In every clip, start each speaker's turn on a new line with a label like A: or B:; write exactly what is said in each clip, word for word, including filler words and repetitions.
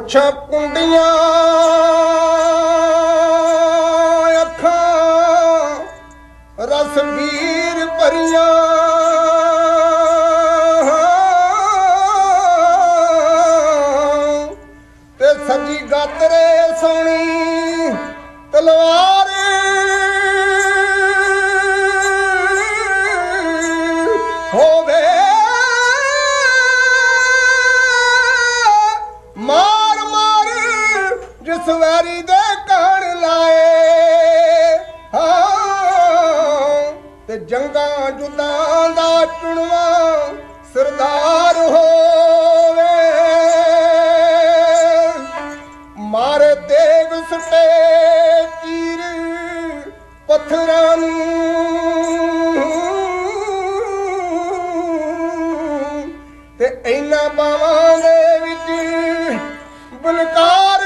A: ਮੁੱਛਾਂ ਕੁੰਡੀਆਂ ਅੱਖਾਂ ਰਸ ਵੀਰ ਭਰੀਆਂ ਤੇ ਸੱਜੀ ਗਾਤਰੇ ਸੋਹਣੀ ਤਲਵਾਰ ਹੋਵੇ ਮਾਰ ਮਾਰ ਜਿਸ ਵੈਰੀ ਦੇ ਕਣ ਲਾਏ ਹਾਂ ਤੇ ਜੰਗਾਂ ਜੁੱਦਾਂ ਦਾ ਚੁਣਵਾ ਸਰਦਾਰ ਹੋਵੇ ਮਾਰੇ ਤੇਗ ਸੁੱਟੇ ਚੀਰ ਪੱਥਰਾਂ ਨੂੰ ਤੇ ਇਹਨਾਂ ਬਾਵਾਂ ਦੇ ਵਿੱਚ ਬਲਕਾਰ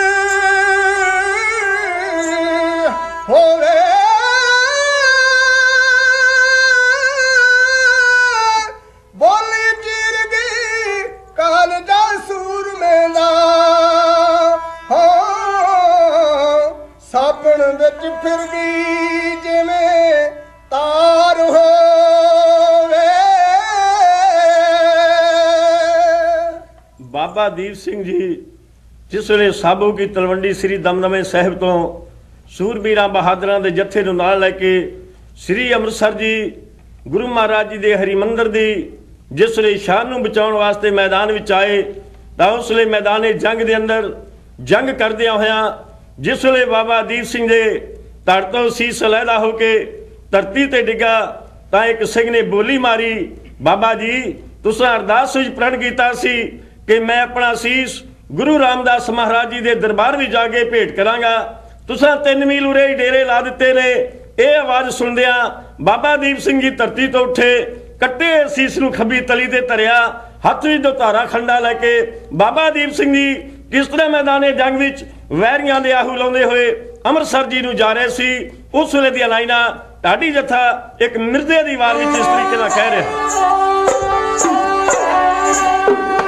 A: ਹੋਵੇ ਬੋਲੀ ਚੀਰ ਗਈ ਕਾਲਜਾ ਸੂਰਮੇ ਦਾ ਹਾਂ ਸਾਬਣ ਵਿੱਚ ਫਿਰ ਗਈ ਜਿਵੇਂ ਤਾਰ ਹੋਵੇ।
B: ਬਾਬਾ ਦੀਪ ਸਿੰਘ ਜੀ ਜਿਸ ਵੇਲੇ ਸਾਬੋ ਕੀ ਤਲਵੰਡੀ ਸ੍ਰੀ ਦਮਦਮੇ ਸਾਹਿਬ ਤੋਂ ਸੂਰਬੀਰਾਂ ਬਹਾਦਰਾਂ ਦੇ ਜੱਥੇ ਨੂੰ ਨਾਲ ਲੈ ਕੇ ਸ੍ਰੀ ਅੰਮ੍ਰਿਤਸਰ ਜੀ ਗੁਰੂ ਮਹਾਰਾਜ ਜੀ ਦੇ ਹਰਿਮੰਦਰ ਦੀ ਜਿਸ ਵੇਲੇ ਸ਼ਾਨ ਨੂੰ ਬਚਾਉਣ ਵਾਸਤੇ ਮੈਦਾਨ ਵਿੱਚ ਆਏ ਤਾਂ ਉਸ ਵੇਲੇ ਮੈਦਾਨੇ ਜੰਗ ਦੇ ਅੰਦਰ ਜੰਗ ਕਰਦਿਆਂ ਹੋਇਆਂ ਜਿਸ ਵੇਲੇ ਬਾਬਾ ਦੀਪ ਸਿੰਘ ਦੇ ਧੜ ਤੋਂ ਸੀਸ ਲਹਿਦਾ ਹੋ ਕੇ ਧਰਤੀ ਤੇ ਡਿੱਗਾ ਤਾਂ ਇੱਕ ਸਿੰਘ ਨੇ ਬੋਲੀ ਮਾਰੀ, ਬਾਬਾ ਜੀ ਤੁਸੀਂ ਅਰਦਾਸ ਵਿੱਚ ਪ੍ਰਣ ਕੀਤਾ ਸੀ ਕਿ ਮੈਂ ਆਪਣਾ ਸੀਸ ਗੁਰੂ ਰਾਮਦਾਸ ਮਹਾਰਾਜ ਜੀ ਦੇ ਦਰਬਾਰ ਵਿੱਚ ਜਾ ਕੇ ਭੇਟ ਕਰਾਂਗਾ, ਤੁਸੀਂ ਤਿੰਨ ਮੀਲ ਉਰੇ ਹੀ ਡੇਰੇ ਲਾ ਦਿੱਤੇ ਨੇ। ਇਹ ਆਵਾਜ਼ ਸੁਣਦਿਆਂ ਬਾਬਾ ਦੀਪ ਸਿੰਘ ਜੀ ਧਰਤੀ ਤੋਂ ਉੱਠੇ, ਕੱਟੇ ਸੀਸ ਨੂੰ ਖੱਬੀ ਤਲੀ ਤੇ ਧਰਿਆ, ਹੱਥ ਵਿੱਚ ਦੋ ਧਾਰਾ ਖੰਡਾ ਲੈ ਕੇ ਬਾਬਾ ਦੀਪ ਸਿੰਘ ਜੀ ਕਿਸ ਤਰ੍ਹਾਂ ਮੈਦਾਨੇ ਜੰਗ ਵਿੱਚ ਵੈਰੀਆਂ ਦੇ ਆਹੂ ਲਾਉਂਦੇ ਹੋਏ ਅੰਮ੍ਰਿਤਸਰ ਜੀ ਨੂੰ ਜਾ ਰਹੇ ਸੀ। ਉਸ ਵੇਲੇ ਦੀਆਂ ਲਾਈਨਾਂ ਢਾਡੀ ਜੱਥਾ ਇੱਕ ਮਿਰਜ਼ੇ ਦੀ ਆਵਾਜ਼ ਵਿੱਚ ਇਸ ਤਰੀਕੇ ਨਾਲ ਕਹਿ ਰਿਹਾ।